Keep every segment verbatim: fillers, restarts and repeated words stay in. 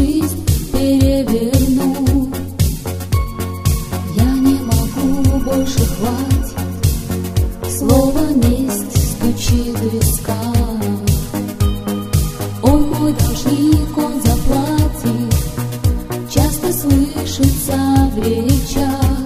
жизнь переверну. Я не могу больше, хватит. Слово месть стучит в висках. Он мой должник, он заплатит. Часто слышится в речах.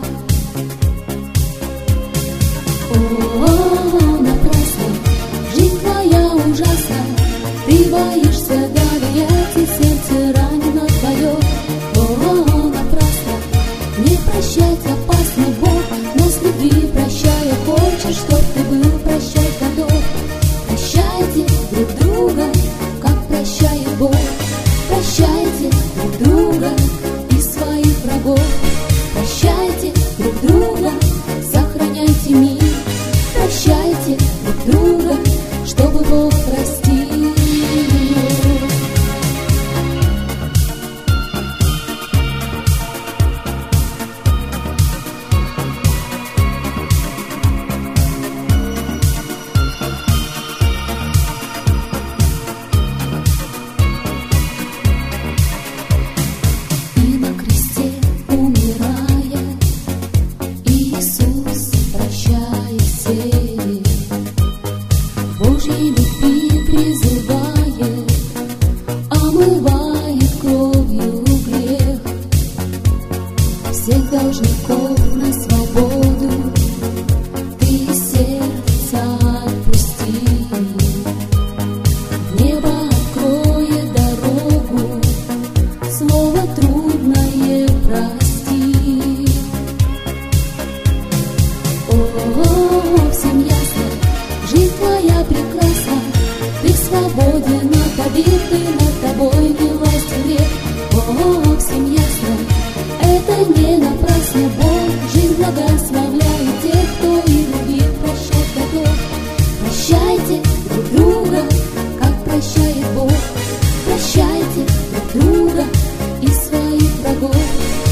О, напрасно, жизнь твоя ужасна. Ты боишься доверять, и сердце ранено твое. О, напрасно, не прощать опасно, Бог нас любви прощая хочет, чтоб ты был, прощай годов. Прощайте друг друга, как прощает Бог. Прощайте друг друга и своих врагов. Прощайте друг друга, сохраняйте мир. Прощайте друг друга, чтобы Бог простил. И на кресте умирая, Иисус прощает все, Божьей любви призывает, омывает кровью грех. Всех должников на свободу ты из сердца отпусти. Небо откроет дорогу, слово трудное прости. О, всем ясно, жизнь твоя прекрасна. Ты свободен от обид, ты над тобой не властен грех. О, всем ясно, это не напрасно. Бог жизнь благословляет тех, кто и любит прощать готов. Прощайте друг друга, как прощает Бог. Прощайте друг друга и своих врагов.